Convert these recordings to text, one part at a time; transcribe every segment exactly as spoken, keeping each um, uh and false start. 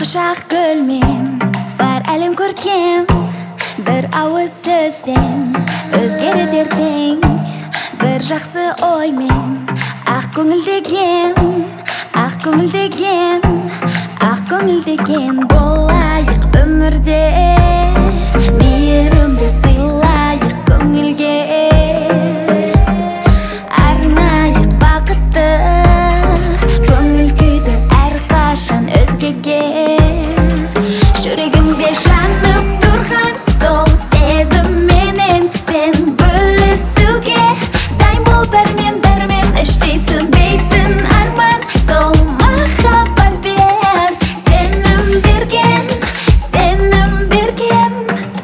құшақ гүлмен бар әлем көркем, бір ауыз сөзден өзгереді ертең. Бір жақсы оймен ақ көңіл деген, ақ көңіл деген, ақ көңіл деген болайық өмірде, мейірімді сыйлайық көңілге, арнайық бақытты көңіл күйді әрқашан өзгеге. Жүрегімде жанып тұрған сол сезімменен сен бөлісуге дайын бол, бәрімен бәрімен іштей сөнбейтін арман. Сол махаббатпен сенім берген, сенім берген.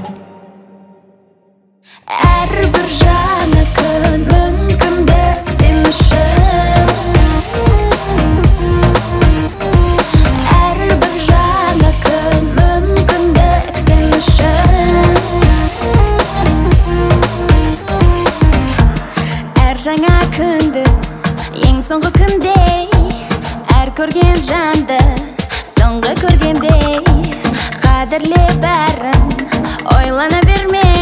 Әрбір жаңа күн мүмкіндік сен үшін, әрбір жаңа күн мүмкіндік сен үшін. Әр жаңа күнді ең соңғы күндей, әр көрген жанды соңғы көргендей, қадірле бәрін ойлана берме.